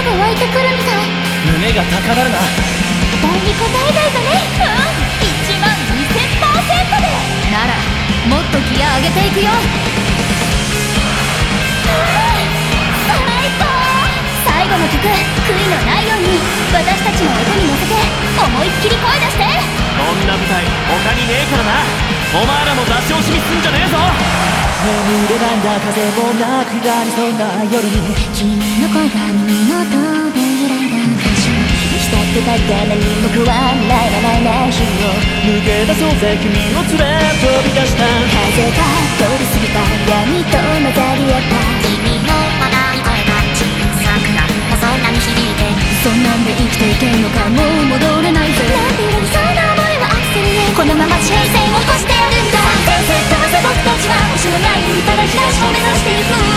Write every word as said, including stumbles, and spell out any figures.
が湧いてくるみたい。 胸が高鳴るな。 期待に応えないとね。うん、いちまんにせんパーセントで。ならもっとギア上げていくよ。最高。最後の曲、悔いのないように私たちの音に乗せて思いっきり声出して。 こんな舞台他にねえからな。お前らも出し惜しみすんじゃねえぞ。 眠れなんだ風もなくなりそうな夜に君の声が耳元で揺らいだ歌詞。したくたって何も食わないままない日を抜け出そうぜ君を連れ飛び出した。 風が通り過ぎた闇と混ざり合った。 君のまだに声が小さくなるそんなに響いて。 そんなんで生きていけんのか、もう戻れないぜ。なんて揺らぎそうな思いはアクセルね。このまま地平線を越してやるんだ。先生とまず僕たちは星のないただ東を目指していく。